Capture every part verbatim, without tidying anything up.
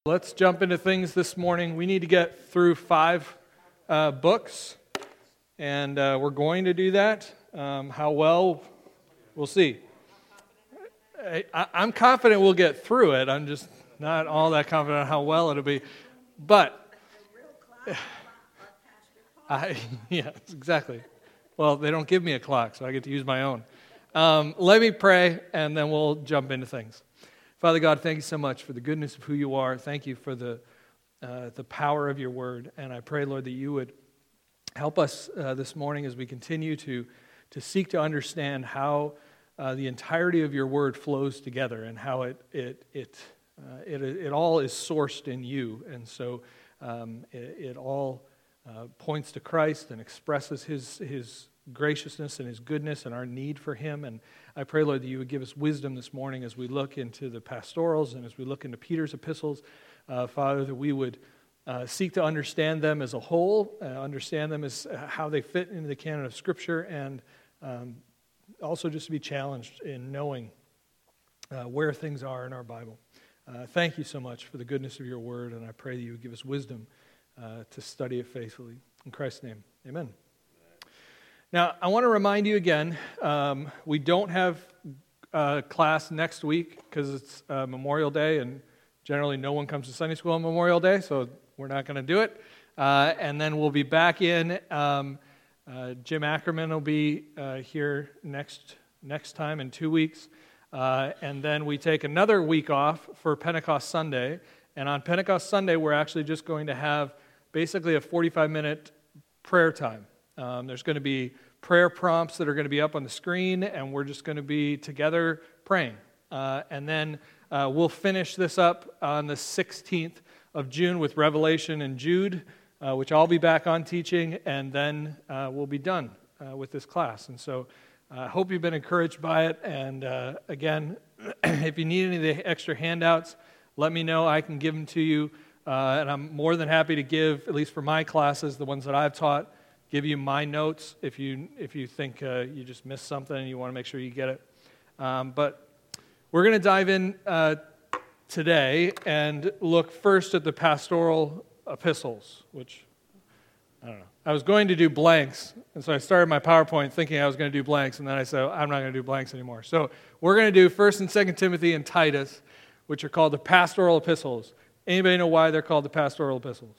Let's jump into things this morning. We need to get through five uh, books, and uh, we're going to do that. Um, how well, we'll see. I, I'm confident we'll get through it. I'm just not all that confident on how well it'll be. But, I, yeah, exactly. Well, they don't give me a clock, so I get to use my own. Um, let me pray, and then we'll jump into things. Father God, thank you so much for the goodness of who you are. Thank you for the uh, the power of your word. And I pray, Lord, that you would help us uh, this morning as we continue to, to seek to understand how uh, the entirety of your word flows together and how it it it uh, it, it all is sourced in you. And so um, it, it all uh, points to Christ and expresses his his graciousness and his goodness and our need for him. And I pray, Lord, that you would give us wisdom this morning as we look into the pastorals and as we look into Peter's epistles. Uh, Father, that we would uh, seek to understand them as a whole, uh, understand them as how they fit into the canon of Scripture, and um, also just to be challenged in knowing uh, where things are in our Bible. Uh, thank you so much for the goodness of your word, and I pray that you would give us wisdom uh, to study it faithfully. In Christ's name, amen. Now, I want to remind you again, um, we don't have uh, class next week because it's uh, Memorial Day, and generally no one comes to Sunday school on Memorial Day, so we're not going to do it. Uh, and then we'll be back in. Um, uh, Jim Ackerman will be uh, here next next time in two weeks. Uh, and then we take another week off for Pentecost Sunday. And on Pentecost Sunday, we're actually just going to have basically a forty-five minute prayer time. Um, there's going to be prayer prompts that are going to be up on the screen, and we're just going to be together praying. Uh, and then uh, we'll finish this up on the sixteenth of June with Revelation and Jude, uh, which I'll be back on teaching, and then uh, we'll be done uh, with this class. And so I uh, hope you've been encouraged by it. And uh, again, if you need any of the extra handouts, let me know. I can give them to you. Uh, and I'm more than happy to give, at least for my classes, the ones that I've taught, give you my notes if you if you think uh, you just missed something and you want to make sure you get it. Um, but we're going to dive in uh, today and look first at the pastoral epistles, which, I don't know. I was going to do blanks, and so I started my PowerPoint thinking I was going to do blanks, and then I said, I'm not going to do blanks anymore. So we're going to do First and Second Timothy and Titus, which are called the pastoral epistles. Anybody know why they're called the pastoral epistles?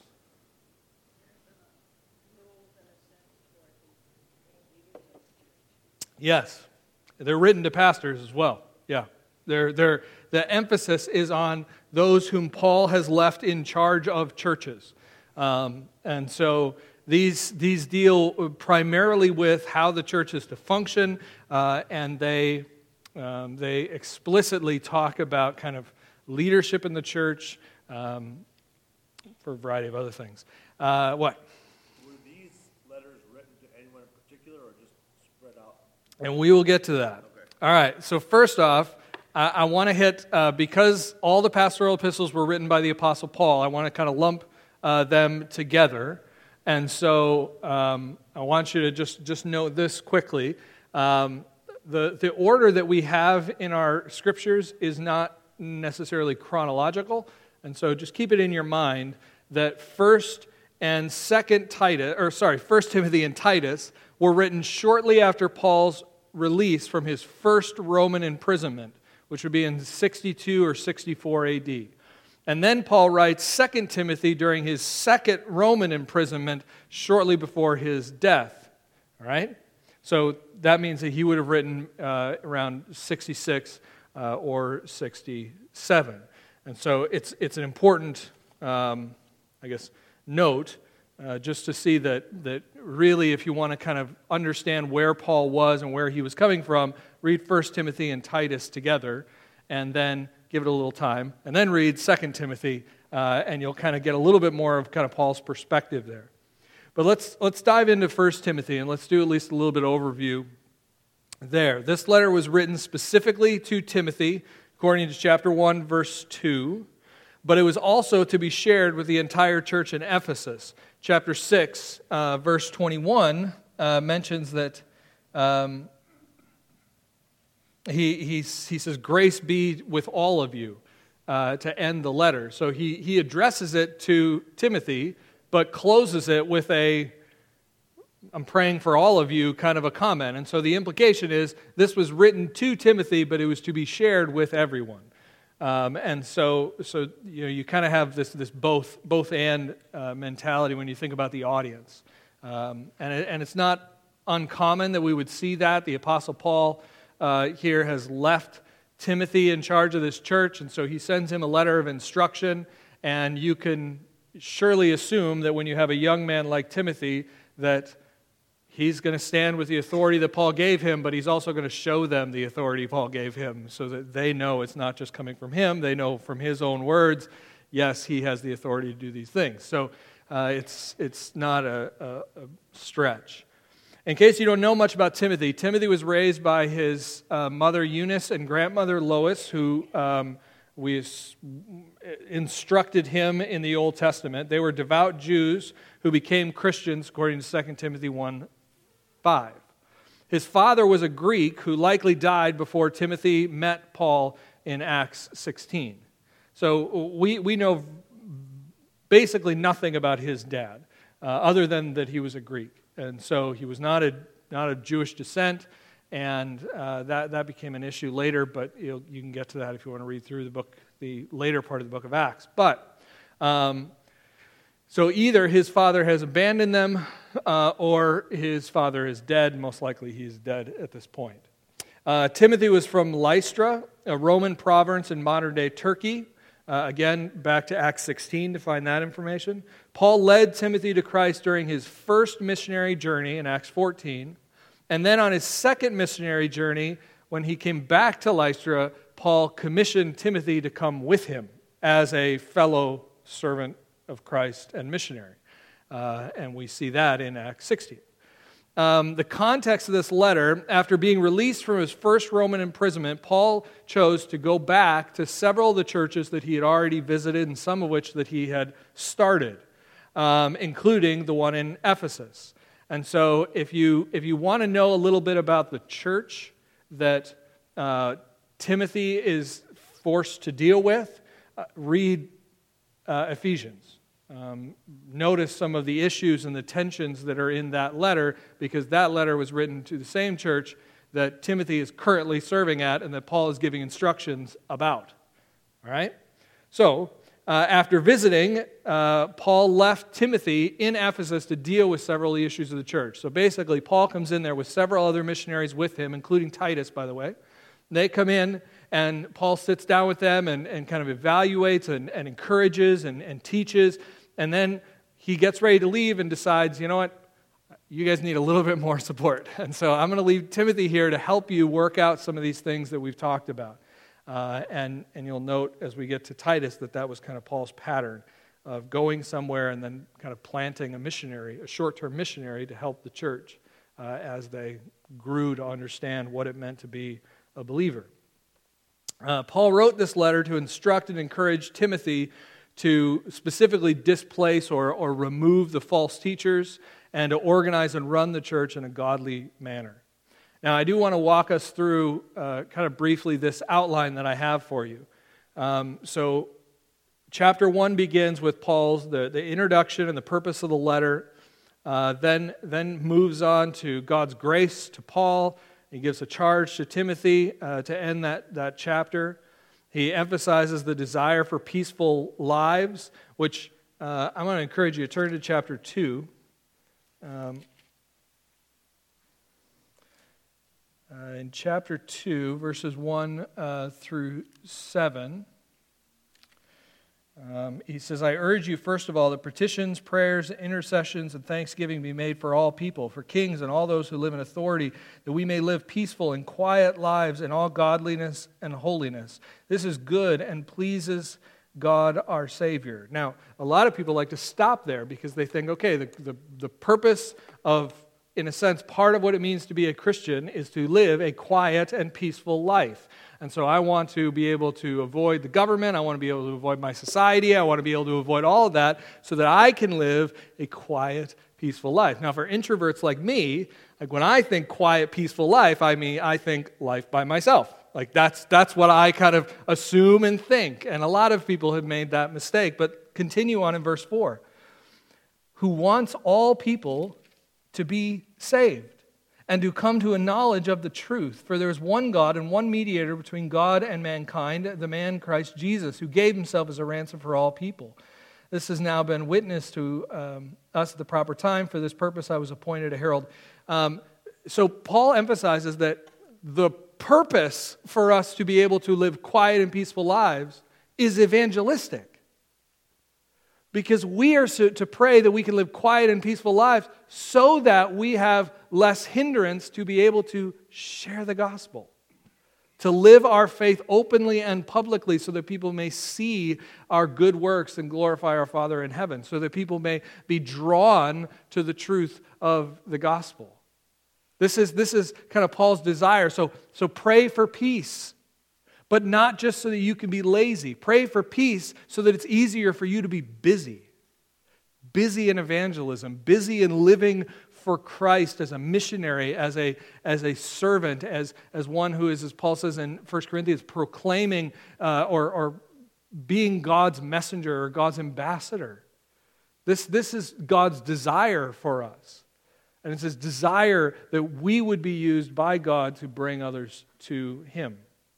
Yes, they're written to pastors as well. Yeah, they're, they're, the emphasis is on those whom Paul has left in charge of churches. Um, and so these, these deal primarily with how the church is to function, uh, and they, um, they explicitly talk about kind of leadership in the church um, for a variety of other things. Uh, what? And we will get to that. Okay. All right, so first off, I, I want to hit, uh, because all the pastoral epistles were written by the Apostle Paul, I want to kind of lump uh, them together. And so um, I want you to just, just note this quickly. Um, the, the order that we have in our scriptures is not necessarily chronological. And so just keep it in your mind that First and Second Titus, or sorry, First Timothy and Titus were written shortly after Paul's release from his first Roman imprisonment, which would be in sixty-two or sixty-four A D. And then Paul writes Second Timothy during his second Roman imprisonment shortly before his death. All right? So that means that he would have written uh, around sixty-six uh, or sixty-seven. And so it's it's an important, um, I guess, note Uh, just to see that that really, if you want to kind of understand where Paul was and where he was coming from, read First Timothy and Titus together, and then give it a little time, and then read Second Timothy, uh, and you'll kind of get a little bit more of kind of Paul's perspective there. But let's let's dive into First Timothy, and let's do at least a little bit of overview there. This letter was written specifically to Timothy, according to chapter one, verse two, but it was also to be shared with the entire church in Ephesus. Chapter six, uh, verse twenty-one, uh, mentions that um, he, he, he says, grace be with all of you. uh, to end the letter. So he, he addresses it to Timothy, but closes it with a, I'm praying for all of you, kind of a comment. And so the implication is this was written to Timothy, but it was to be shared with everyone. Um, and so, so you know, you kind of have this this both both and uh, mentality when you think about the audience. Um, and it, and it's not uncommon that we would see that. The Apostle Paul uh, here has left Timothy in charge of this church, and so he sends him a letter of instruction. And you can surely assume that when you have a young man like Timothy, that he's going to stand with the authority that Paul gave him, but he's also going to show them the authority Paul gave him so that they know it's not just coming from him. They know from his own words, yes, he has the authority to do these things. So uh, it's it's not a, a, a stretch. In case you don't know much about Timothy, Timothy was raised by his uh, mother Eunice and grandmother Lois, who um, we instructed him in the Old Testament. They were devout Jews who became Christians, according to Second Timothy one five. His father was a Greek who likely died before Timothy met Paul in Acts sixteen. So we, we know basically nothing about his dad, uh, other than that he was a Greek. And so he was not a not of Jewish descent, and uh, that, that became an issue later, but you you can get to that if you want to read through the book, the later part of the book of Acts. But, um, so either his father has abandoned them, uh, or his father is dead. Most likely he's dead at this point. Uh, Timothy was from Lystra, a Roman province in modern-day Turkey. Uh, again, back to Acts sixteen to find that information. Paul led Timothy to Christ during his first missionary journey in Acts fourteen. And then on his second missionary journey, when he came back to Lystra, Paul commissioned Timothy to come with him as a fellow servant of Christ and missionary. Uh, and we see that in Acts sixteen. Um, the context of this letter, after being released from his first Roman imprisonment, Paul chose to go back to several of the churches that he had already visited, and some of which that he had started, um, including the one in Ephesus. And so if you if you want to know a little bit about the church that uh, Timothy is forced to deal with, uh, read uh, Ephesians. Um, notice some of the issues and the tensions that are in that letter, because that letter was written to the same church that Timothy is currently serving at and that Paul is giving instructions about. All right? So, uh, after visiting, uh, Paul left Timothy in Ephesus to deal with several of the issues of the church. So basically, Paul comes in there with several other missionaries with him, including Titus, by the way. They come in, and Paul sits down with them and, and kind of evaluates and, and encourages and, and teaches. And then he gets ready to leave and decides, you know what, you guys need a little bit more support. And so I'm going to leave Timothy here to help you work out some of these things that we've talked about. Uh, and, and you'll note as we get to Titus that that was kind of Paul's pattern of going somewhere and then kind of planting a missionary, a short-term missionary to help the church uh, as they grew to understand what it meant to be a believer. Uh, Paul wrote this letter to instruct and encourage Timothy to specifically displace or, or remove the false teachers and to organize and run the church in a godly manner. Now, I do want to walk us through uh, kind of briefly this outline that I have for you. Um, so, chapter one begins with Paul's, the, the introduction and the purpose of the letter, uh, then, then moves on to God's grace to Paul. He gives a charge to Timothy uh, to end that, that chapter. He emphasizes the desire for peaceful lives, which uh, I'm going to encourage you to turn to chapter two. Um, uh, in chapter two, verses one uh, through seven, um, he says, I urge you, first of all, that petitions, prayers, intercessions, and thanksgiving be made for all people, for kings and all those who live in authority, that we may live peaceful and quiet lives in all godliness and holiness. This is good and pleases God our Savior. Now, a lot of people like to stop there because they think, okay, the, the, the purpose of, in a sense, part of what it means to be a Christian is to live a quiet and peaceful life. And so I want to be able to avoid the government, I want to be able to avoid my society, I want to be able to avoid all of that so that I can live a quiet, peaceful life. Now, for introverts like me, like when I think quiet, peaceful life, I mean, I think life by myself. Like that's that's what I kind of assume and think. And a lot of people have made that mistake. But continue on in verse four. Who wants all people to be saved and to come to a knowledge of the truth. For there is one God and one mediator between God and mankind, the man Christ Jesus, who gave himself as a ransom for all people. This has now been witnessed to um, us at the proper time. For this purpose I was appointed a herald. Um, so Paul emphasizes that the purpose for us to be able to live quiet and peaceful lives is evangelistic. Because we are to pray that we can live quiet and peaceful lives so that we have less hindrance to be able to share the gospel. To live our faith openly and publicly so that people may see our good works and glorify our Father in heaven. So that people may be drawn to the truth of the gospel. This is, this is kind of Paul's desire. So, so pray for peace. But not just so that you can be lazy. Pray for peace so that it's easier for you to be busy. Busy in evangelism. Busy in living for Christ as a missionary, as a, as a servant, as, as one who is, as Paul says in First Corinthians, proclaiming uh, or, or being God's messenger or God's ambassador. This, this is God's desire for us. And it's His desire that we would be used by God to bring others to Him.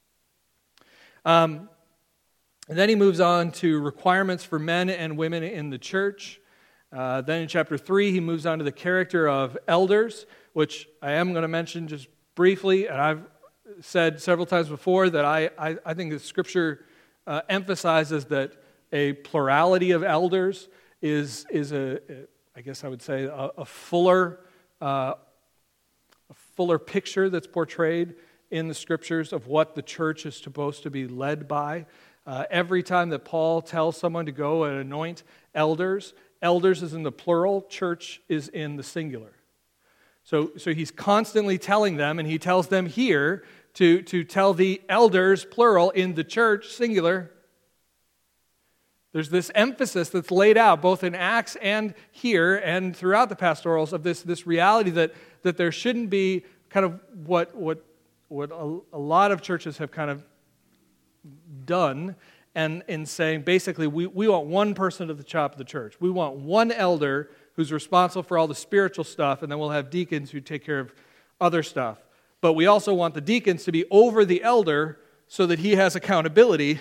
Um, and then he moves on to requirements for men and women in the church. Uh, then in chapter three, he moves on to the character of elders, which I am going to mention just briefly. And I've said several times before that I, I, I think the Scripture uh, emphasizes that a plurality of elders is, is a, I guess I would say, a, a fuller, uh, a fuller picture that's portrayed in the Scriptures of what the church is supposed to be led by. Uh, every time that Paul tells someone to go and anoint elders, elders is in the plural, church is in the singular. So, so he's constantly telling them, and he tells them here to, to tell the elders, plural, in the church, singular. There's this emphasis that's laid out both in Acts and here and throughout the pastorals of this, this reality that, that there shouldn't be kind of what what What a, a lot of churches have kind of done, and in saying, basically, we, we want one person at the top of the church. We want one elder who's responsible for all the spiritual stuff, and then we'll have deacons who take care of other stuff. But we also want the deacons to be over the elder so that he has accountability.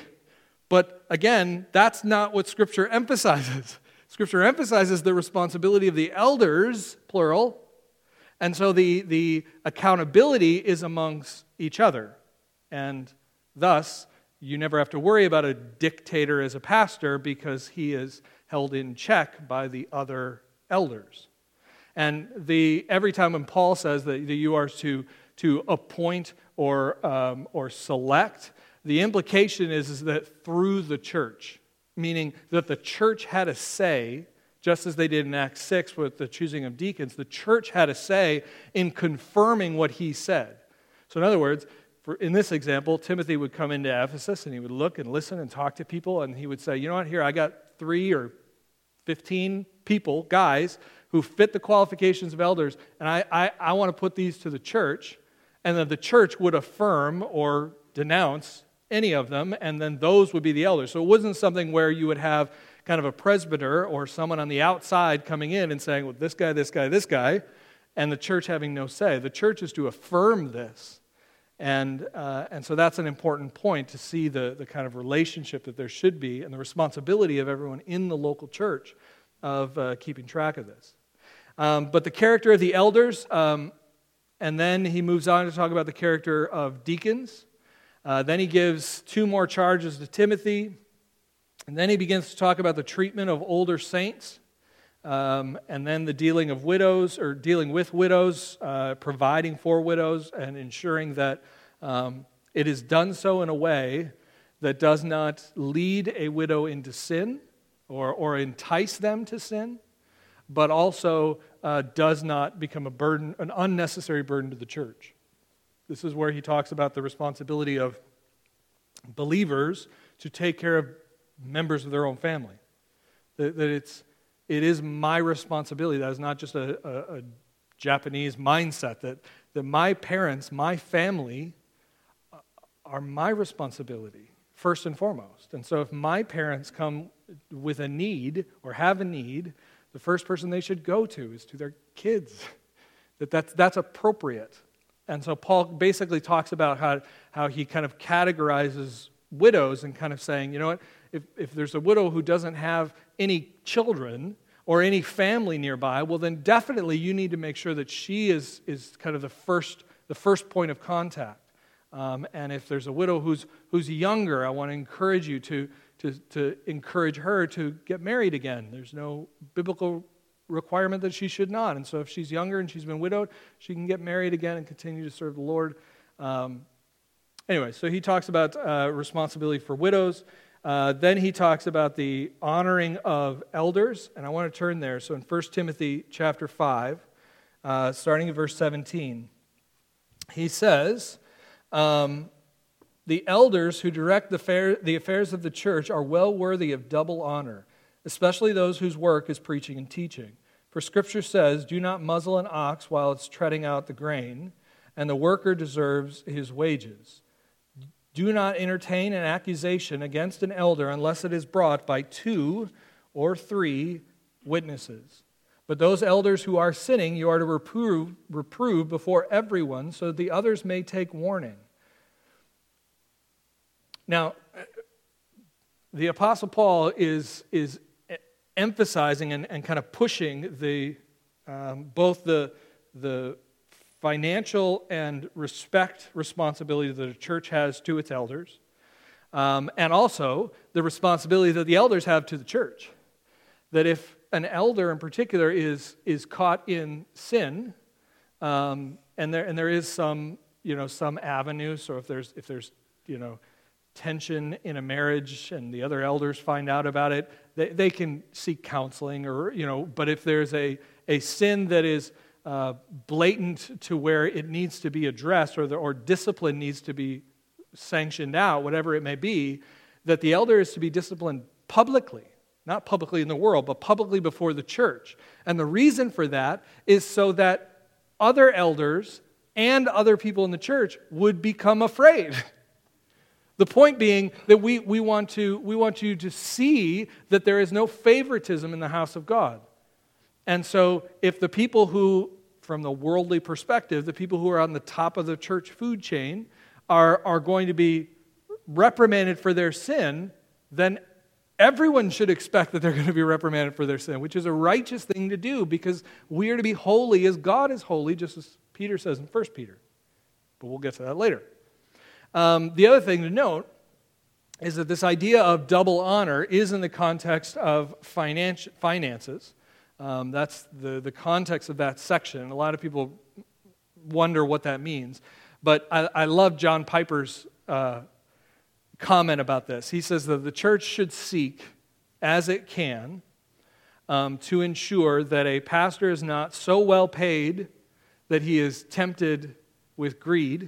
But again, that's not what Scripture emphasizes. Scripture emphasizes the responsibility of the elders, plural. And so the, the accountability is amongst each other. And thus, you never have to worry about a dictator as a pastor because he is held in check by the other elders. And the every time when Paul says that, that you are to, to appoint or, um, or select, the implication is, is that through the church, meaning that the church had a say. Just as they did in Acts six with the choosing of deacons, the church had a say in confirming what he said. So in other words, for, in this example, Timothy would come into Ephesus and he would look and listen and talk to people, and he would say, you know what, here, I got three or fifteen people, guys, who fit the qualifications of elders, and I, I, I want to put these to the church, and then the church would affirm or denounce any of them, and then those would be the elders. So it wasn't something where you would have kind of a presbyter or someone on the outside coming in and saying, well, this guy, this guy, this guy, and the church having no say. The church is to affirm this. And uh, and so that's an important point to see the, the kind of relationship that there should be and the responsibility of everyone in the local church of uh, keeping track of this. Um, but the character of the elders, um, and then he moves on to talk about the character of deacons. Uh, then he gives two more charges to Timothy. And then he begins to talk about the treatment of older saints, um, and then the dealing of widows, or dealing with widows, uh, providing for widows, and ensuring that um, it is done so in a way that does not lead a widow into sin or, or entice them to sin, but also uh, does not become a burden, an unnecessary burden to the church. This is where he talks about the responsibility of believers to take care of members of their own family. That, that it's it is my responsibility. That is not just a, a, a Japanese mindset. That that my parents, my family, are my responsibility, first and foremost. And so if my parents come with a need or have a need, the first person they should go to is to their kids. That that's, that's appropriate. And so Paul basically talks about how, how he kind of categorizes widows and kind of saying, you know what, if, if there's a widow who doesn't have any children or any family nearby, well then definitely you need to make sure that she is, is kind of the first, the first point of contact. Um, and if there's a widow who's who's younger, I want to encourage you to, to, to encourage her to get married again. There's no biblical requirement that she should not. And so if she's younger and she's been widowed, she can get married again and continue to serve the Lord. Um, anyway, so he talks about uh, responsibility for widows. Uh, then he talks about the honoring of elders, and I want to turn there. So in First Timothy chapter five, uh, starting at verse seventeen, he says, um, the elders who direct the, fair, the affairs of the church are well worthy of double honor, especially those whose work is preaching and teaching. For Scripture says, do not muzzle an ox while it's treading out the grain, and the worker deserves his wages. Do not entertain an accusation against an elder unless it is brought by two or three witnesses. But those elders who are sinning, you are to reprove, reprove before everyone, so that the others may take warning. Now, the Apostle Paul is, is emphasizing and, and kind of pushing the um, both the, the financial and respect responsibility that a church has to its elders, um, and also the responsibility that the elders have to the church. That if an elder in particular is is caught in sin, um, and there and there is some you know some avenue. So if there's if there's you know tension in a marriage and the other elders find out about it, they they can seek counseling or you know. But if there's a a sin that is uh, blatant to where it needs to be addressed or the, or discipline needs to be sanctioned out, whatever it may be, that the elder is to be disciplined publicly. Not publicly in the world, but publicly before the church. And the reason for that is so that other elders and other people in the church would become afraid. The point being that we, we, want to, we want you to see that there is no favoritism in the house of God. And so if the people who, from the worldly perspective, the people who are on the top of the church food chain are, are going to be reprimanded for their sin, then everyone should expect that they're going to be reprimanded for their sin, which is a righteous thing to do because we are to be holy as God is holy, just as Peter says in First Peter. But we'll get to that later. Um, the other thing to note is that this idea of double honor is in the context of finance, finances. Um, that's the, the context of that section. A lot of people wonder what that means. But I, I love John Piper's uh comment about this. He says that the church should seek, as it can, um, to ensure that a pastor is not so well paid that he is tempted with greed,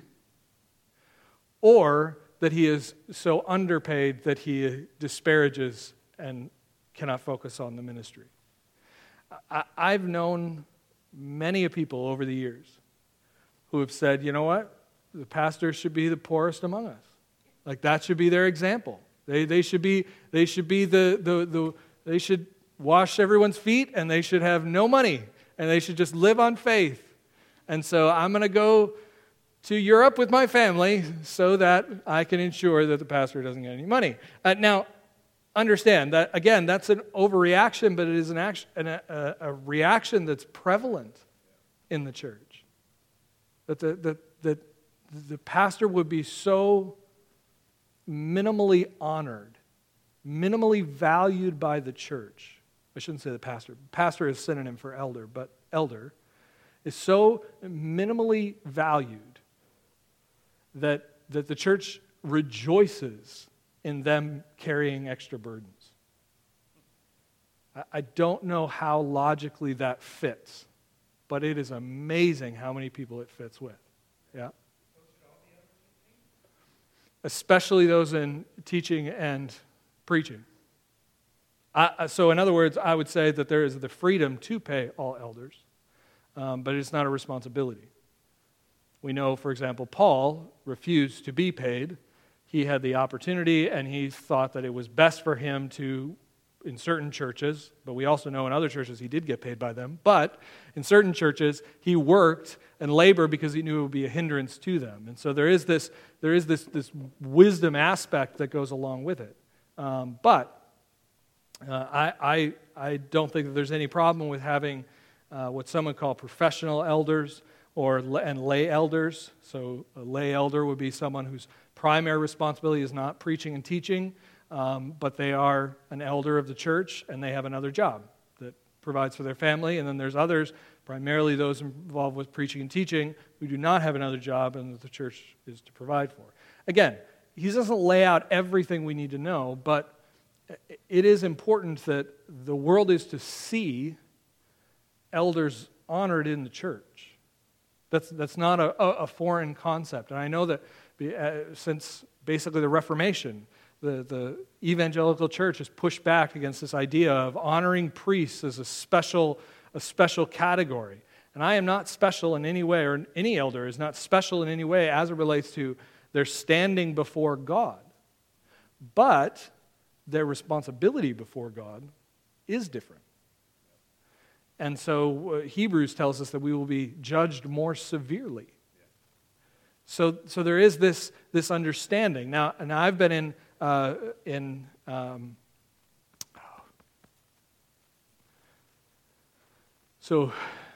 or that he is so underpaid that he disparages and cannot focus on the ministry. I, I've known many people over the years who have said, you know what, the pastor should be the poorest among us. Like that should be their example. They they should be they should be the, the the they should wash everyone's feet and they should have no money and they should just live on faith. And so I'm going to go to Europe with my family so that I can ensure that the pastor doesn't get any money. Uh, now, understand that again, that's an overreaction, but it is an action an, a, a reaction that's prevalent in the church. That the that that the pastor would be so minimally honored, minimally valued by the church. I shouldn't say the pastor. Pastor is synonym for elder, but elder is so minimally valued that, that the church rejoices in them carrying extra burdens. I, I don't know how logically that fits, but it is amazing how many people it fits with. Yeah. Especially those in teaching and preaching. I, so in other words, I would say that there is the freedom to pay all elders, um, but it's not a responsibility. We know, for example, Paul refused to be paid he had the opportunity, and he thought that it was best for him to, in certain churches, but we also know in other churches he did get paid by them, but in certain churches he worked and labored because he knew it would be a hindrance to them. And so there is this there is this, this wisdom aspect that goes along with it. Um, but uh, I, I, I don't think that there's any problem with having uh, what some would call professional elders or and lay elders. So a lay elder would be someone whose primary responsibility is not preaching and teaching, um, but they are an elder of the church and they have another job that provides for their family. And then there's others, primarily those involved with preaching and teaching, who do not have another job and that the church is to provide for. Again, he doesn't lay out everything we need to know, but it is important that the world is to see elders honored in the church. That's that's not a, a foreign concept. And I know that uh, since basically the Reformation, the, the evangelical church has pushed back against this idea of honoring priests as a special, a special category. And I am not special in any way, or any elder is not special in any way as it relates to their standing before God. But their responsibility before God is different. And so uh, Hebrews tells us that we will be judged more severely. So, so there is this, this understanding. Now, and I've been in uh, in um, so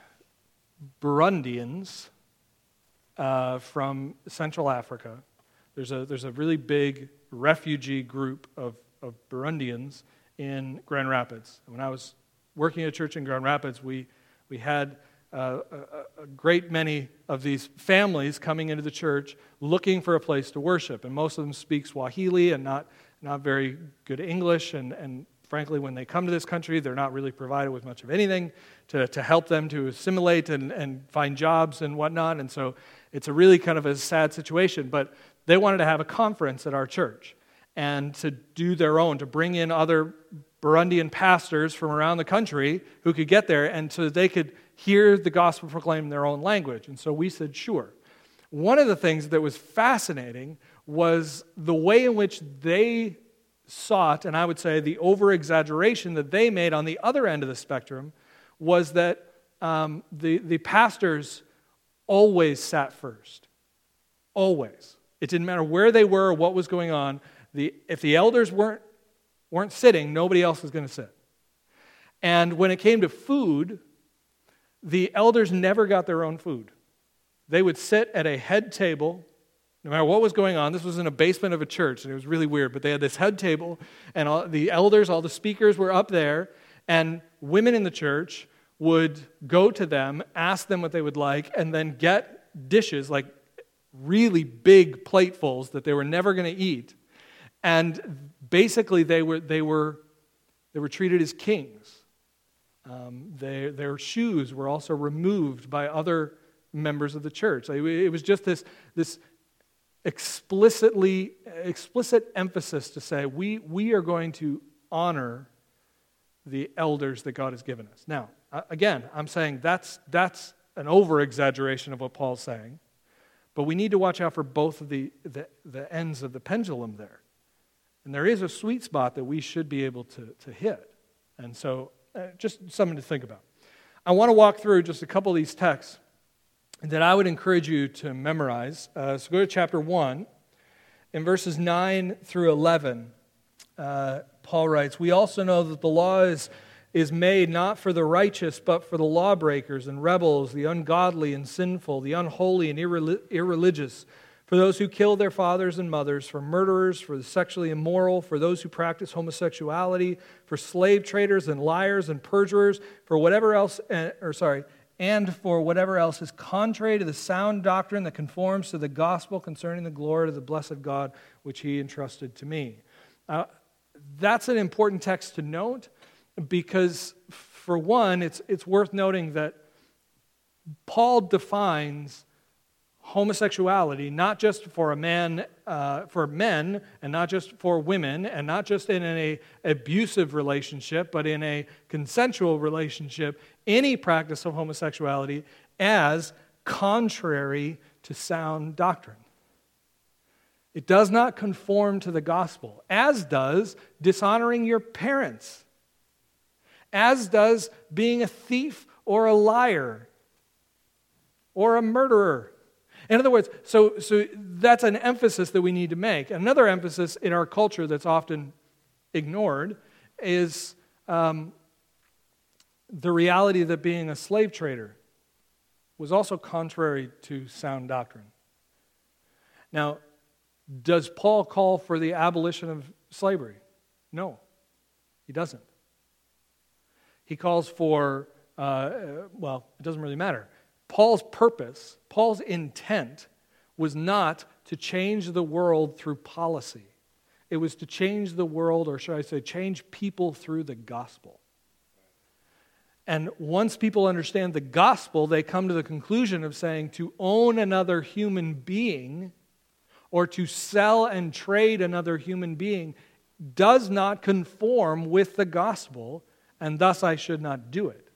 Burundians uh, from Central Africa. There's a there's a really big refugee group of of Burundians in Grand Rapids. When I was working at a church in Grand Rapids, we we had uh, a, a great many of these families coming into the church looking for a place to worship, and most of them speak Swahili and not not very good English, and and frankly, when they come to this country, they're not really provided with much of anything to, to help them to assimilate and, and find jobs and whatnot, and so it's a really kind of a sad situation, but they wanted to have a conference at our church and to do their own, to bring in other Burundian pastors from around the country who could get there and so that they could hear the gospel proclaimed in their own language. And so we said, sure. One of the things that was fascinating was the way in which they sought, and I would say the over-exaggeration that they made on the other end of the spectrum, was that um, the, the pastors always sat first. Always. It didn't matter where they were or what was going on. The, if the elders weren't, weren't sitting, nobody else was going to sit. And when it came to food, the elders never got their own food. They would sit at a head table, no matter what was going on. This was in a basement of a church, and it was really weird, but they had this head table, and all the elders, all the speakers were up there, and women in the church would go to them, ask them what they would like, and then get dishes, like really big platefuls that they were never going to eat. And basically, they were they were they were treated as kings. Um, they, their shoes were also removed by other members of the church. It was just this this explicitly explicit emphasis to say we we are going to honor the elders that God has given us. Now, again, I'm saying that's that's an over-exaggeration of what Paul's saying, but we need to watch out for both of the, the, the ends of the pendulum there. And there is a sweet spot that we should be able to, to hit. And so, uh, just something to think about. I want to walk through just a couple of these texts that I would encourage you to memorize. Uh, so go to chapter one. In verses nine through eleven, uh, Paul writes, "We also know that the law is, is made not for the righteous, but for the lawbreakers and rebels, the ungodly and sinful, the unholy and irreli- irreligious, for those who kill their fathers and mothers, for murderers, for the sexually immoral, for those who practice homosexuality, for slave traders and liars and perjurers, for whatever else, uh, or sorry, and for whatever else is contrary to the sound doctrine that conforms to the gospel concerning the glory of the blessed God, which he entrusted to me." Uh, that's an important text to note because, for one, it's it's worth noting that Paul defines homosexuality not just for a man, uh, for men, and not just for women, and not just in an abusive relationship, but in a consensual relationship, any practice of homosexuality as contrary to sound doctrine. It does not conform to the gospel, as does dishonoring your parents, as does being a thief or a liar or a murderer. In other words, so, so that's an emphasis that we need to make. Another emphasis in our culture that's often ignored is um, the reality that being a slave trader was also contrary to sound doctrine. Now, does Paul call for the abolition of slavery? No, he doesn't. He calls for, uh, well, it doesn't really matter. Paul's purpose, Paul's intent was not to change the world through policy. It was to change the world, or should I say, change people through the gospel. And once people understand the gospel, they come to the conclusion of saying to own another human being or to sell and trade another human being does not conform with the gospel, and thus I should not do it.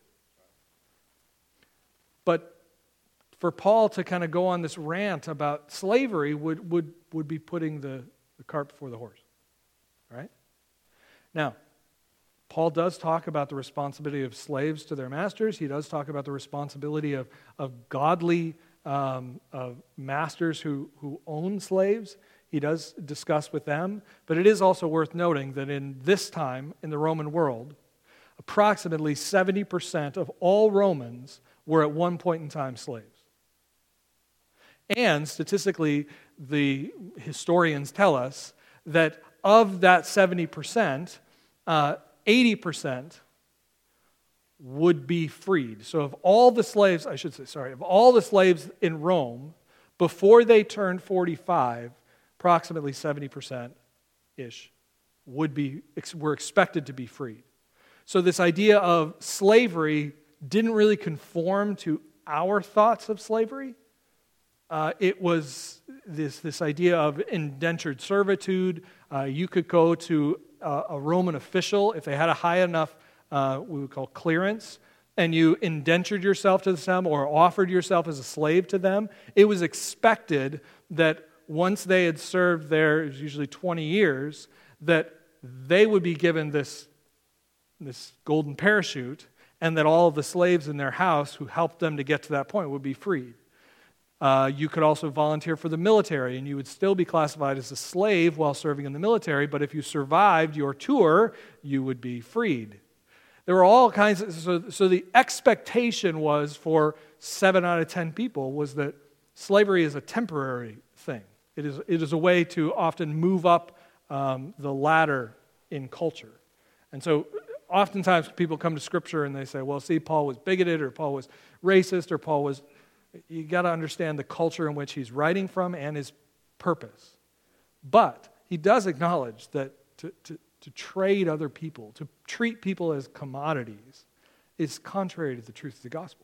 But for Paul to kind of go on this rant about slavery would, would, would be putting the, the cart before the horse. Right? Now, Paul does talk about the responsibility of slaves to their masters. He does talk about the responsibility of, of godly um, of masters who, who own slaves. He does discuss with them. But it is also worth noting that in this time, in the Roman world, approximately seventy percent of all Romans were at one point in time slaves. And statistically, the historians tell us that of that seventy percent, uh, eighty percent would be freed. So of all the slaves, I should say, sorry, of all the slaves in Rome, before they turned forty-five, approximately seventy percent-ish would be, were expected to be freed. So this idea of slavery didn't really conform to our thoughts of slavery. Uh, it was this, this idea of indentured servitude. Uh, you could go to a, a Roman official if they had a high enough, uh, we would call clearance, and you indentured yourself to them or offered yourself as a slave to them. It was expected that once they had served there, it was usually twenty years, that they would be given this, this golden parachute, and that all of the slaves in their house who helped them to get to that point would be freed. Uh, you could also volunteer for the military, and you would still be classified as a slave while serving in the military, but if you survived your tour, you would be freed. There were all kinds of, so, so the expectation was for seven out of ten people was that slavery is a temporary thing. It is, it is a way to often move up um, the ladder in culture. And so oftentimes people come to Scripture and they say, well, see, Paul was bigoted, or Paul was racist, or Paul was... You got to understand the culture in which he's writing from and his purpose. But he does acknowledge that to, to, to trade other people, to treat people as commodities, is contrary to the truth of the gospel.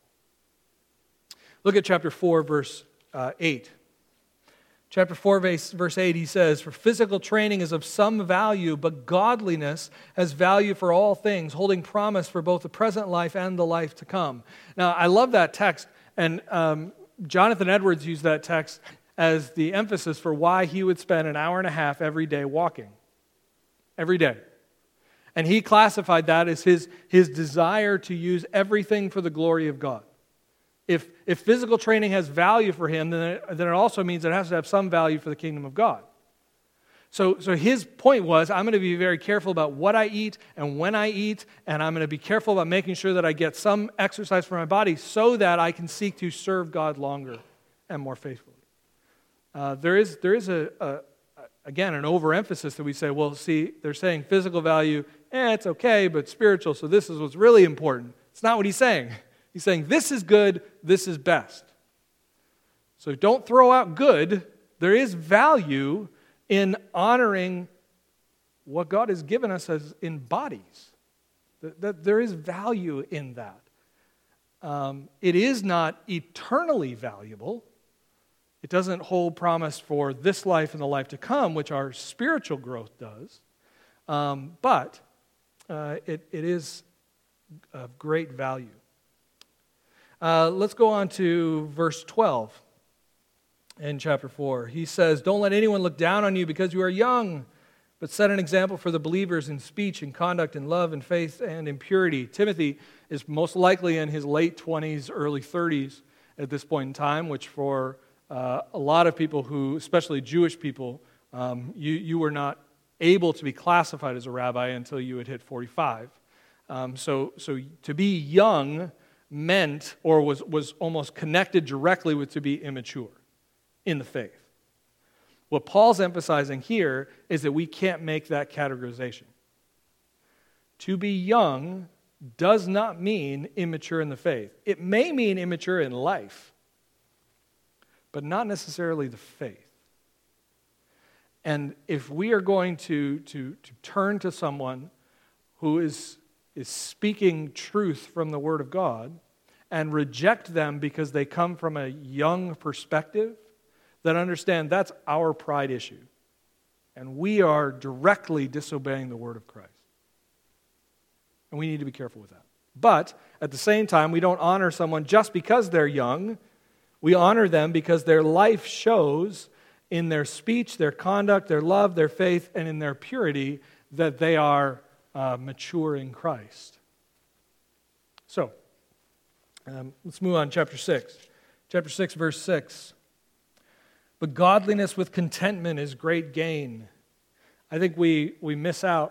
Look at chapter four, verse uh, eight. Chapter four, verse, verse eight, he says, "For physical training is of some value, but godliness has value for all things, holding promise for both the present life and the life to come." Now, I love that text. And um, Jonathan Edwards used that text as the emphasis for why he would spend an hour and a half every day walking. Every day. And he classified that as his, his desire to use everything for the glory of God. If, if physical training has value for him, then it, then it also means it has to have some value for the kingdom of God. So, so his point was, I'm going to be very careful about what I eat and when I eat, and I'm going to be careful about making sure that I get some exercise for my body so that I can seek to serve God longer and more faithfully. Uh, there is, there is a, a, again, an overemphasis that we say, well, see, they're saying physical value, eh, it's okay, but spiritual, so this is what's really important. It's not what he's saying. He's saying this is good, this is best. So don't throw out good. There is value in honoring what God has given us as in bodies. That, that there is value in that. Um, it is not eternally valuable. It doesn't hold promise for this life and the life to come, which our spiritual growth does. Um, but uh, it, it is of great value. Uh, let's go on to verse twelve. in chapter four. He says, "Don't let anyone look down on you because you are young, but set an example for the believers in speech and conduct and love and faith and in purity." Timothy is most likely in his late twenties, early thirties at this point in time, which for uh, a lot of people who, especially Jewish people, um, you, you were not able to be classified as a rabbi until you had hit forty-five. Um, so, so to be young meant, or was, was almost connected directly with to be immature in the faith. What Paul's emphasizing here is that we can't make that categorization. To be young does not mean immature in the faith. It may mean immature in life, but not necessarily the faith. And if we are going to, to, to turn to someone who is, is speaking truth from the Word of God and reject them because they come from a young perspective, then understand that's our pride issue. And we are directly disobeying the word of Christ. And we need to be careful with that. But at the same time, we don't honor someone just because they're young. We honor them because their life shows in their speech, their conduct, their love, their faith, and in their purity that they are uh, mature in Christ. So, um, let's move on, chapter six. Chapter six, verse six. "But godliness with contentment is great gain." I think we, we miss out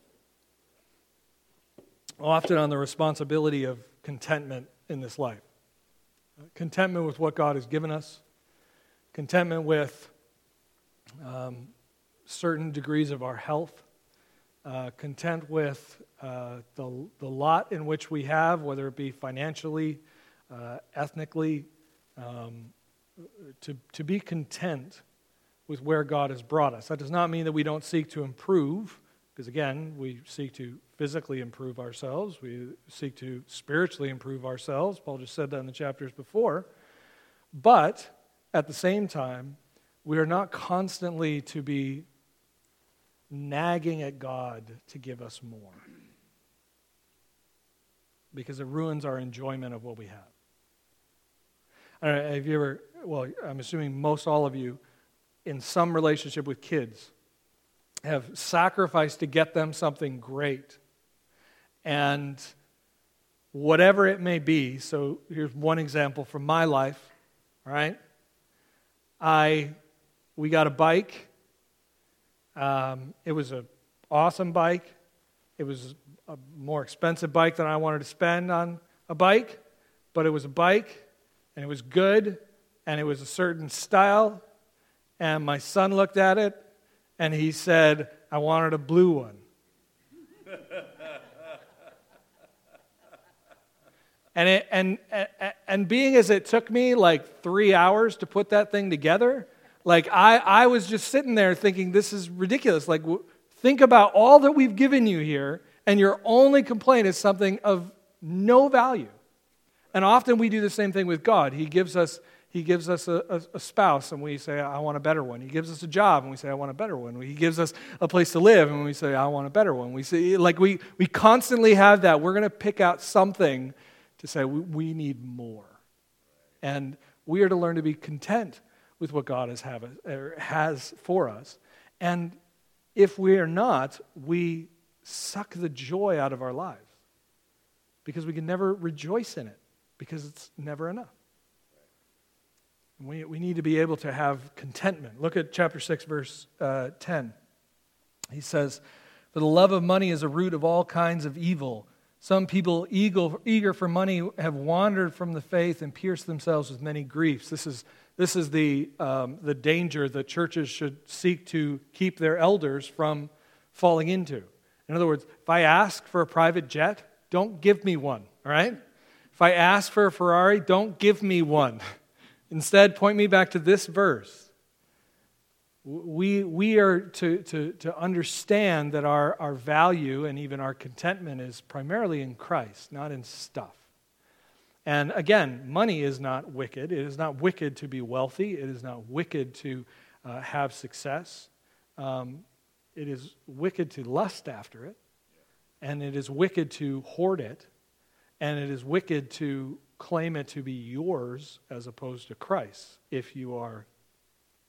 often on the responsibility of contentment in this life. Contentment with what God has given us. Contentment with um, certain degrees of our health. Uh, content with uh, the, the lot in which we have, whether it be financially, uh, ethnically, um, To, to be content with where God has brought us. That does not mean that we don't seek to improve, because again, we seek to physically improve ourselves. We seek to spiritually improve ourselves. Paul just said that in the chapters before. But at the same time, we are not constantly to be nagging at God to give us more, because it ruins our enjoyment of what we have. I don't know, have you ever, well, I'm assuming most all of you, in some relationship with kids, have sacrificed to get them something great. And whatever it may be, so here's one example from my life, all right? I, we got a bike. Um, it was an awesome bike. It was a more expensive bike than I wanted to spend on a bike, but it was a bike. And it was good, and it was a certain style, and my son looked at it, and he said, "I wanted a blue one." and, it, and, and and being as it took me like three hours to put that thing together, like I, I was just sitting there thinking, this is ridiculous. Like, think about all that we've given you here, and your only complaint is something of no value. And often we do the same thing with God. He gives us, he gives us a, a, a spouse, and we say, "I want a better one." He gives us a job, and we say, "I want a better one." He gives us a place to live, and we say, "I want a better one." We say, like we we constantly have that. We're going to pick out something to say we, we need more, and we are to learn to be content with what God has have or has for us. And if we are not, we suck the joy out of our lives because we can never rejoice in it, because it's never enough. We, we need to be able to have contentment. Look at chapter six, verse uh, ten. He says, "For the love of money is a root of all kinds of evil. Some people eager, eager for money have wandered from the faith and pierced themselves with many griefs." This is, this is the, um, the danger that churches should seek to keep their elders from falling into. In other words, if I ask for a private jet, don't give me one, all right? If I ask for a Ferrari, don't give me one. Instead, point me back to this verse. We, we are to, to, to understand that our, our value and even our contentment is primarily in Christ, not in stuff. And again, money is not wicked. It is not wicked to be wealthy. It is not wicked to uh, have success. Um, it is wicked to lust after it. And it is wicked to hoard it. And it is wicked to claim it to be yours as opposed to Christ's if you are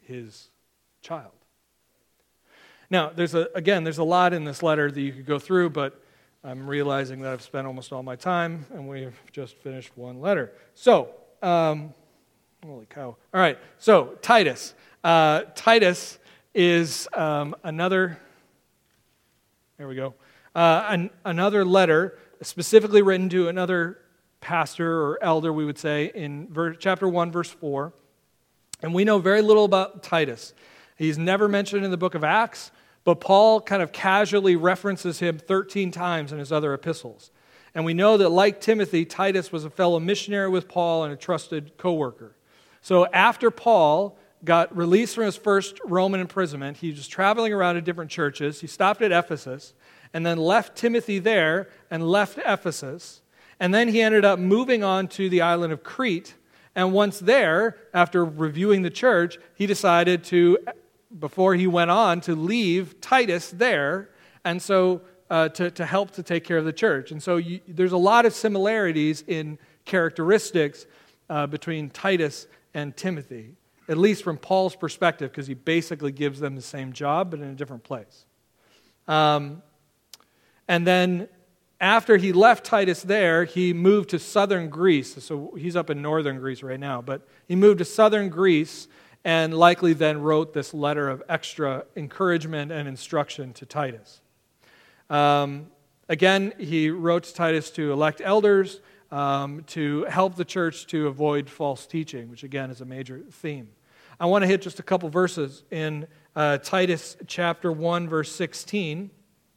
his child. Now, there's a again, there's a lot in this letter that you could go through, but I'm realizing that I've spent almost all my time, and we've just finished one letter. So, um, holy cow. All right, so Titus. Uh, Titus is um, another, there we go, uh, an, another letter specifically written to another pastor or elder, we would say, in verse, chapter one, verse four. And we know very little about Titus. He's never mentioned in the book of Acts, but Paul kind of casually references him thirteen times in his other epistles. And we know that, like Timothy, Titus was a fellow missionary with Paul and a trusted co-worker. So after Paul got released from his first Roman imprisonment, he was traveling around to different churches. He stopped at Ephesus and then left Timothy there and left Ephesus. And then he ended up moving on to the island of Crete. And once there, after reviewing the church, he decided to, before he went on, to leave Titus there, and so uh, to, to help to take care of the church. And so you, there's a lot of similarities in characteristics uh, between Titus and Timothy, at least from Paul's perspective, because he basically gives them the same job, but in a different place. Um, and then after he left Titus there, he moved to southern Greece. So he's up in northern Greece right now, but he moved to southern Greece and likely then wrote this letter of extra encouragement and instruction to Titus. Um, again, he wrote to Titus to elect elders, um, to help the church to avoid false teaching, which again is a major theme. I want to hit just a couple verses in uh, Titus chapter one, verse sixteen.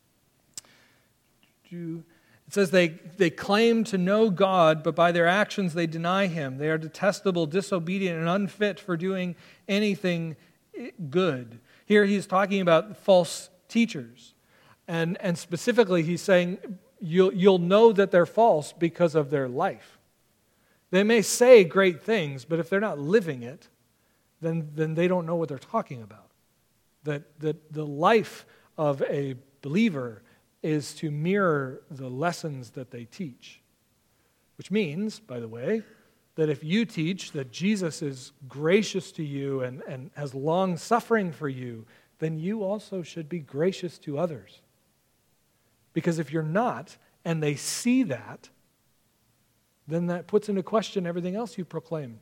It says, they, they claim to know God, but by their actions they deny Him. They are detestable, disobedient, and unfit for doing anything good. Here he's talking about false teachers. And, and specifically he's saying, you'll, you'll know that they're false because of their life. They may say great things, but if they're not living it, then, then they don't know what they're talking about. That, that the life of a believer is to mirror the lessons that they teach. Which means, by the way, that if you teach that Jesus is gracious to you and, and has long suffering for you, then you also should be gracious to others. Because if you're not, and they see that, then that puts into question everything else you proclaimed.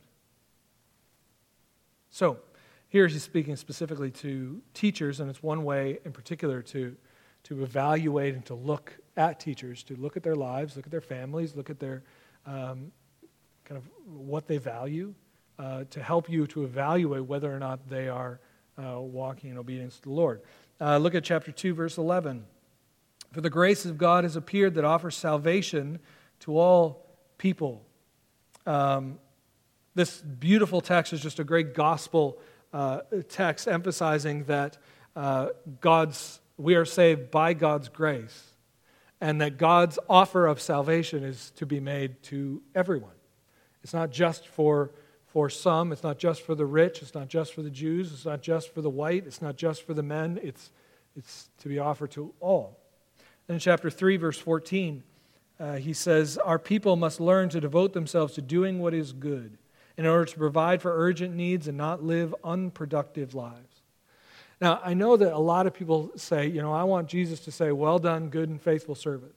So, here he's speaking specifically to teachers, and it's one way in particular to to evaluate and to look at teachers, to look at their lives, look at their families, look at their um, kind of what they value, uh, to help you to evaluate whether or not they are uh, walking in obedience to the Lord. Uh, look at chapter two, verse eleven. For the grace of God has appeared that offers salvation to all people. Um, this beautiful text is just a great gospel uh, text emphasizing that uh, God's we are saved by God's grace, and that God's offer of salvation is to be made to everyone. It's not just for, for some, it's not just for the rich, it's not just for the Jews, it's not just for the white, it's not just for the men, it's, it's to be offered to all. And in chapter three, verse fourteen, uh, he says, our people must learn to devote themselves to doing what is good in order to provide for urgent needs and not live unproductive lives. Now, I know that a lot of people say, you know, I want Jesus to say, well done, good and faithful servant.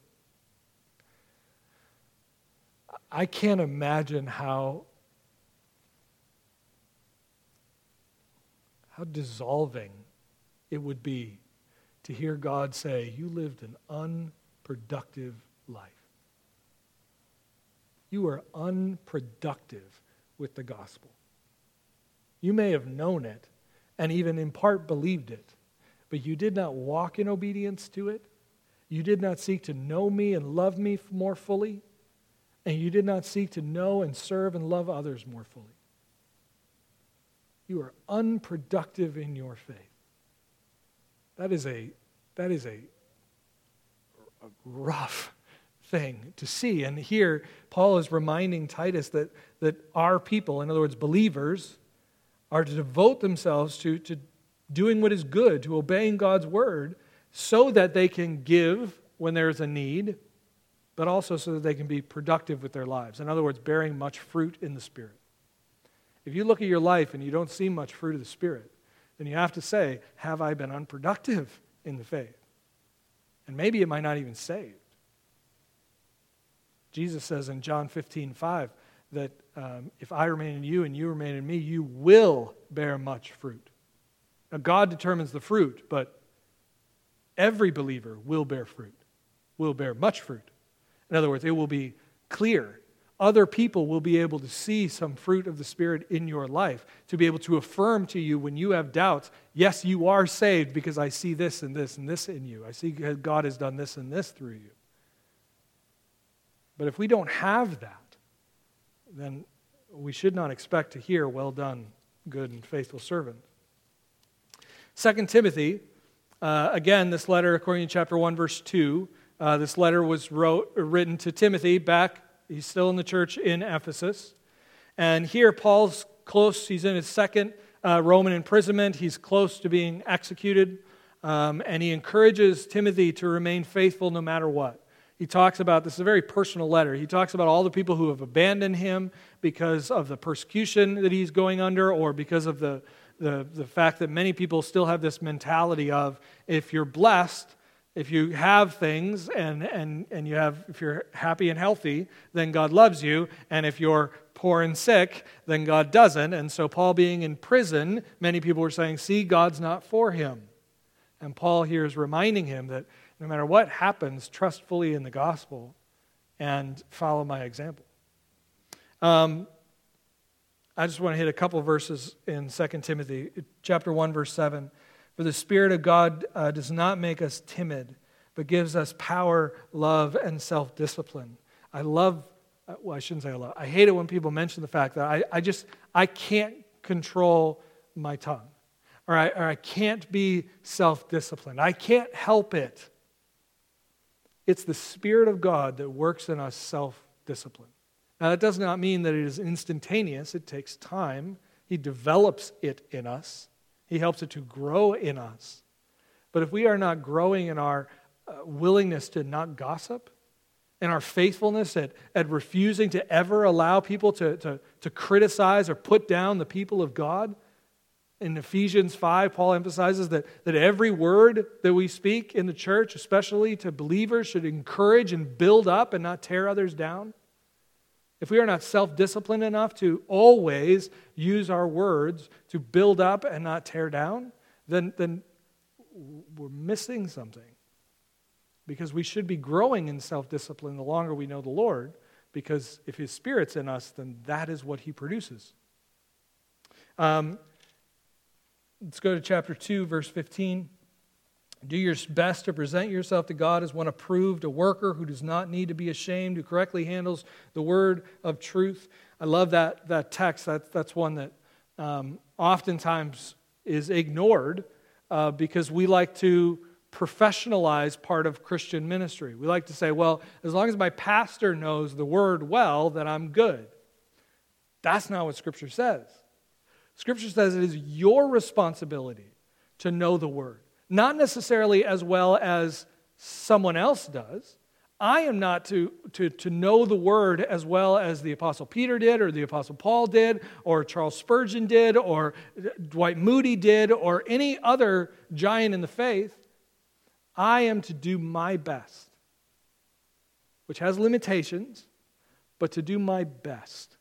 I can't imagine how, how dissolving it would be to hear God say, you lived an unproductive life. You were unproductive with the gospel. You may have known it, and even in part believed it, but you did not walk in obedience to it. You did not seek to know me and love me more fully, and you did not seek to know and serve and love others more fully. You are unproductive in your faith. That is a that is a, a rough thing to see. And here Paul is reminding Titus that, that our people, in other words, believers, are to devote themselves to, to doing what is good, to obeying God's word, so that they can give when there's a need, but also so that they can be productive with their lives. In other words, bearing much fruit in the Spirit. If you look at your life and you don't see much fruit of the Spirit, then you have to say, have I been unproductive in the faith? And maybe am I not even saved? Jesus says in John fifteen five that um, if I remain in you and you remain in me, you will bear much fruit. Now, God determines the fruit, but every believer will bear fruit, will bear much fruit. In other words, it will be clear. Other people will be able to see some fruit of the Spirit in your life, to be able to affirm to you when you have doubts, yes, you are saved because I see this and this and this in you. I see God has done this and this through you. But if we don't have that, then we should not expect to hear, well done, good and faithful servant. Second Timothy, uh, again, this letter, according to chapter one, verse two, uh, this letter was wrote, written to Timothy back, he's still in the church in Ephesus. And here Paul's close, he's in his second uh, Roman imprisonment, he's close to being executed, um, and he encourages Timothy to remain faithful no matter what. He talks about, this is a very personal letter, he talks about all the people who have abandoned him because of the persecution that he's going under, or because of the, the, the fact that many people still have this mentality of, if you're blessed, if you have things, and, and, and you have, if you're happy and healthy, then God loves you, and if you're poor and sick, then God doesn't. And so Paul being in prison, many people were saying, see, God's not for him. And Paul here is reminding him that no matter what happens, trust fully in the gospel and follow my example. Um, I just want to hit a couple verses in Second Timothy, chapter one, verse seven. For the Spirit of God uh, does not make us timid, but gives us power, love, and self-discipline. I love, uh, well, I shouldn't say I love, I hate it when people mention the fact that I, I just, I can't control my tongue. Or I, or I can't be self-disciplined. I can't help it. It's the Spirit of God that works in us self-discipline. Now, that does not mean that it is instantaneous. It takes time. He develops it in us. He helps it to grow in us. But if we are not growing in our uh, willingness to not gossip, in our faithfulness at, at refusing to ever allow people to, to, to criticize or put down the people of God, in Ephesians five, Paul emphasizes that, that every word that we speak in the church, especially to believers, should encourage and build up and not tear others down. If we are not self-disciplined enough to always use our words to build up and not tear down, then, then we're missing something. Because we should be growing in self-discipline the longer we know the Lord, because if His Spirit's in us, then that is what He produces. Um, let's go to chapter two, verse fifteen. Do your best to present yourself to God as one approved, a worker who does not need to be ashamed, who correctly handles the word of truth. I love that, that text. That, that's one that um, oftentimes is ignored uh, because we like to professionalize part of Christian ministry. We like to say, well, as long as my pastor knows the word well, then I'm good. That's not what Scripture says. Scripture says it is your responsibility to know the word. Not necessarily as well as someone else does. I am not to, to, to know the word as well as the Apostle Peter did, or the Apostle Paul did, or Charles Spurgeon did, or Dwight Moody did, or any other giant in the faith. I am to do my best, which has limitations, but to do my best.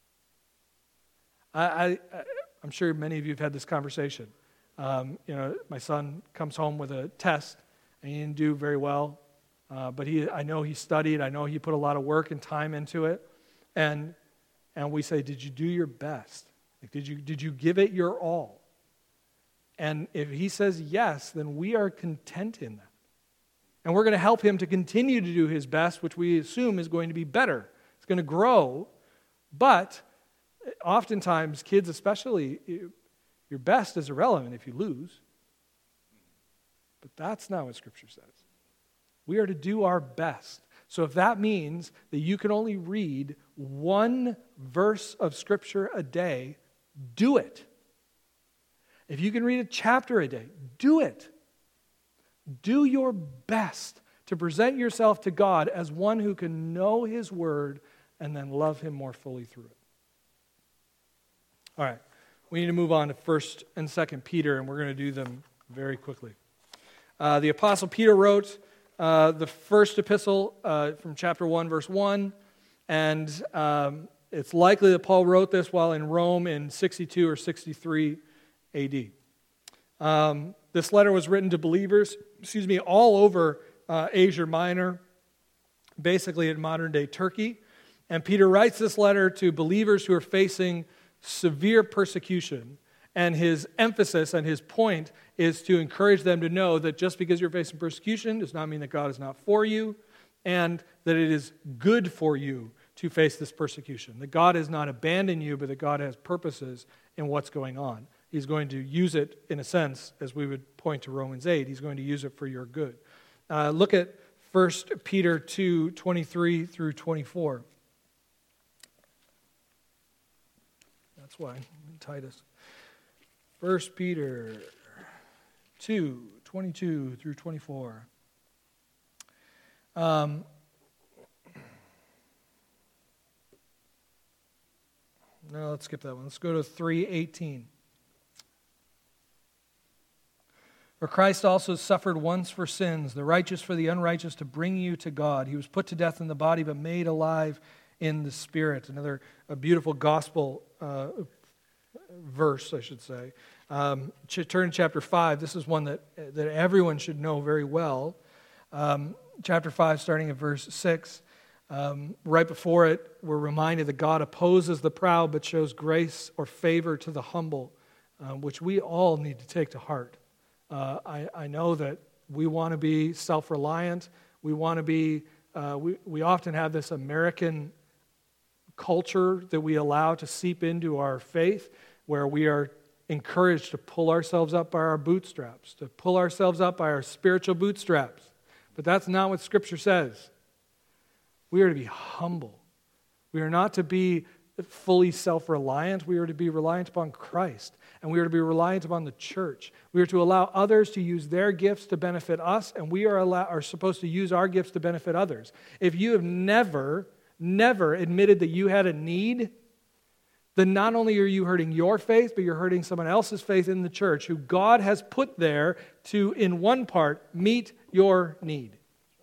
I, I, I'm sure many of you have had this conversation. Um, you know, my son comes home with a test, and he didn't do very well. Uh, but he, I know he studied. I know he put a lot of work and time into it. And and we say, did you do your best? Like, did you did you give it your all? And if he says yes, then we are content in that. And we're going to help him to continue to do his best, which we assume is going to be better. It's going to grow. But oftentimes, kids especially, your best is irrelevant if you lose. But that's not what Scripture says. We are to do our best. So if that means that you can only read one verse of Scripture a day, do it. If you can read a chapter a day, do it. Do your best to present yourself to God as one who can know His Word and then love Him more fully through it. All right. we need to move on to First and Second Peter, and we're going to do them very quickly. Uh, the Apostle Peter wrote uh, the first epistle uh, from chapter one, verse one, and um, it's likely that Paul wrote this while in Rome in sixty-two or sixty-three A D. Um, this letter was written to believers, excuse me, all over uh, Asia Minor, basically in modern-day Turkey. And Peter writes this letter to believers who are facing severe persecution. And his emphasis and his point is to encourage them to know that just because you're facing persecution does not mean that God is not for you, and that it is good for you to face this persecution. That God has not abandoned you, but that God has purposes in what's going on. He's going to use it, in a sense, as we would point to Romans eight. He's going to use it for your good. Uh, look at First Peter two, twenty-three through twenty-four. That's why, Titus. First Peter two, twenty-two through twenty-four. Um, no, let's skip that one. Let's go to three eighteen. For Christ also suffered once for sins, the righteous for the unrighteous, to bring you to God. He was put to death in the body, but made alive in the Spirit. Another a beautiful gospel uh, verse, I should say. Um, turn to chapter five. This is one that, that everyone should know very well. Um, chapter five, starting at verse six. Um, right before it, we're reminded that God opposes the proud, but shows grace or favor to the humble, uh, which we all need to take to heart. Uh, I, I know that we want to be self-reliant. We want to be, uh, we, we often have this American culture that we allow to seep into our faith, where we are encouraged to pull ourselves up by our bootstraps, to pull ourselves up by our spiritual bootstraps. But that's not what Scripture says. We are to be humble. We are not to be fully self-reliant. We are to be reliant upon Christ. And we are to be reliant upon the church. We are to allow others to use their gifts to benefit us, and we are, allow, are supposed to use our gifts to benefit others. If you have never, never admitted that you had a need, then not only are you hurting your faith, but you're hurting someone else's faith in the church, who God has put there to, in one part, meet your need.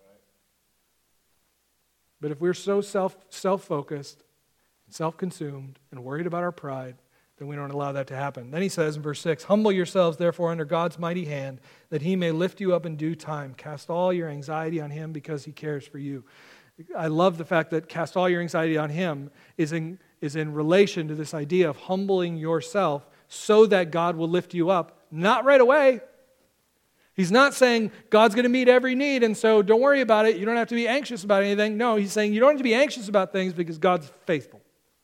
But if we're so self, self-focused, self-consumed, and worried about our pride, then we don't allow that to happen. Then he says in verse six, humble yourselves therefore under God's mighty hand, that he may lift you up in due time. Cast all your anxiety on him because he cares for you. I love the fact that cast all your anxiety on him is in, is in relation to this idea of humbling yourself so that God will lift you up, not right away. He's not saying God's going to meet every need, and so don't worry about it. You don't have to be anxious about anything. No, he's saying you don't have to be anxious about things because God's faithful.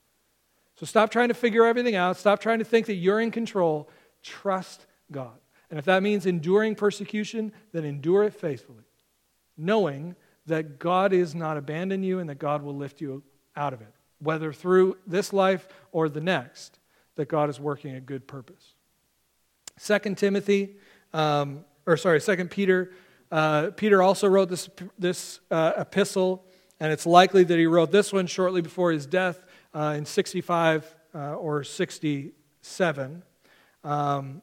So stop trying to figure everything out. Stop trying to think that you're in control. Trust God. And if that means enduring persecution, then endure it faithfully, knowing that God is not abandoned you and that God will lift you out of it, whether through this life or the next, that God is working a good purpose. Second Timothy, um, or sorry, Second Peter. Uh, Peter also wrote this, this uh, epistle, and it's likely that he wrote this one shortly before his death, Uh, in sixty-five uh, or sixty-seven. Um,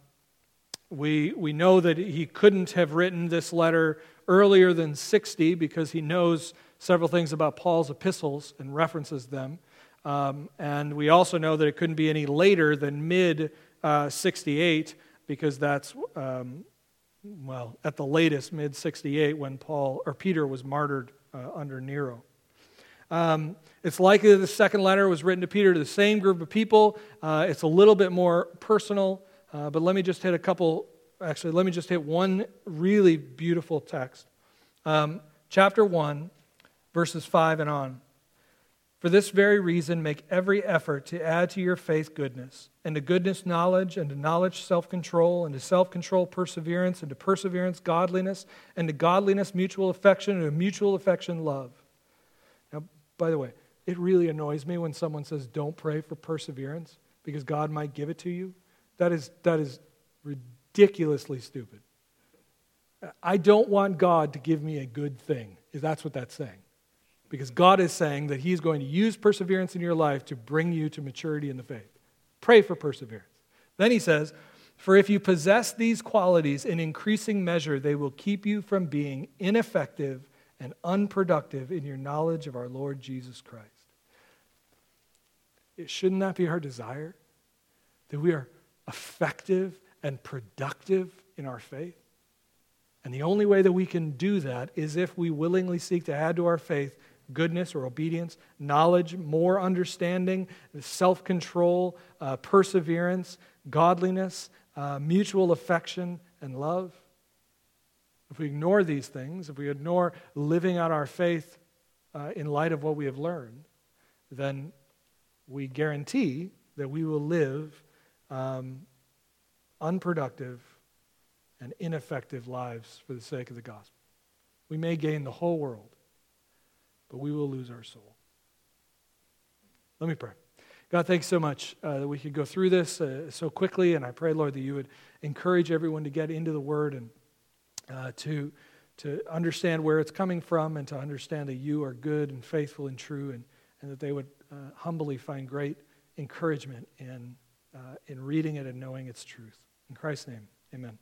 we, we know that he couldn't have written this letter earlier than sixty because he knows several things about Paul's epistles and references them. Um, and we also know that it couldn't be any later than mid sixty-eight because that's, um, well, at the latest, mid sixty-eight when Paul or Peter was martyred uh, under Nero. Um, it's likely that the second letter was written to Peter to the same group of people. Uh, it's a little bit more personal, uh, but let me just hit a couple, actually, let me just hit one really beautiful text. Um, chapter one, verses five and on. For this very reason, make every effort to add to your faith goodness, and to goodness knowledge, and to knowledge self-control, and to self-control perseverance, and to perseverance godliness, and to godliness mutual affection, and to mutual affection love. Now, by the way, it really annoys me when someone says, don't pray for perseverance because God might give it to you. That is, that is ridiculously stupid. I don't want God to give me a good thing, if that's what that's saying. Because God is saying that He's going to use perseverance in your life to bring you to maturity in the faith. Pray for perseverance. Then he says, for if you possess these qualities in increasing measure, they will keep you from being ineffective and unproductive in your knowledge of our Lord Jesus Christ. It shouldn't that be our desire? That we are effective and productive in our faith? And the only way that we can do that is if we willingly seek to add to our faith goodness or obedience, knowledge, more understanding, self-control, uh, perseverance, godliness, uh, mutual affection, and love. If we ignore these things, if we ignore living out our faith uh, in light of what we have learned, then we guarantee that we will live um, unproductive and ineffective lives for the sake of the gospel. We may gain the whole world, but we will lose our soul. Let me pray. God, thanks so much uh, that we could go through this uh, so quickly, and I pray, Lord, that you would encourage everyone to get into the Word and uh, to, to understand where it's coming from and to understand that you are good and faithful and true, and, and that they would uh, humbly find great encouragement in, uh, in reading it and knowing its truth. In Christ's name, amen.